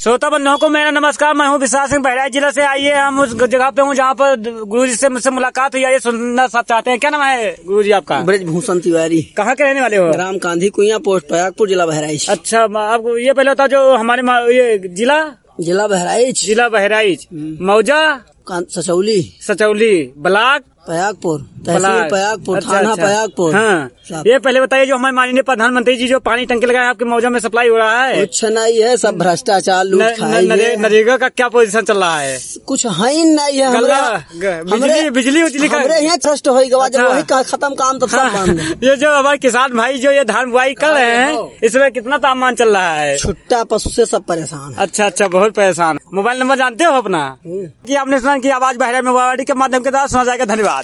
श्रोता बंधुओं को मेरा नमस्कार। मैं हूँ विशाल सिंह, बहराइच जिला से। आइए हम उस जगह पे हूँ जहाँ पर गुरु जी से मुझसे मुलाकात हुई। आइए सुनना सब चाहते हैं। क्या नाम है गुरु जी आपका? ब्रजभूषण तिवारी। कहाँ के रहने वाले हो? ग्राम कांधी कुइया, पोस्ट प्रयागपुर, जिला बहराइच। अच्छा, आप ये पहले बताओ जो हमारे ये जिला बहराइच मौजा सचौली ब्लॉक प्रयागपुर, तहसील प्रयागपुर, थाना प्रयागपुर। हाँ, ये पहले बताइए जो हमारे माननीय प्रधानमंत्री जी जो पानी टंकी लगाए आपके मौजा में सप्लाई हो रहा है? कुछ नहीं है, सब भ्रष्टाचार लूट खाई है। नरेगा का क्या पोजीशन चल रहा है? कुछ है ही नहीं है। बिजली हमारे यहाँ ट्रस्ट हो गया, जब वही खत्म काम तो सब बंद। ये जो हमारे किसान भाई जो ये धान बुआई कर रहे हैं, इसमें कितना तापमान चल रहा है? छुट्टा पशु से सब परेशान है। अच्छा, बहुत परेशान। मोबाइल नंबर जानते हो अपना? कि आपने सुना की आवाज बहराइच में के माध्यम के द्वारा सुना जाएगा। धन्यवाद।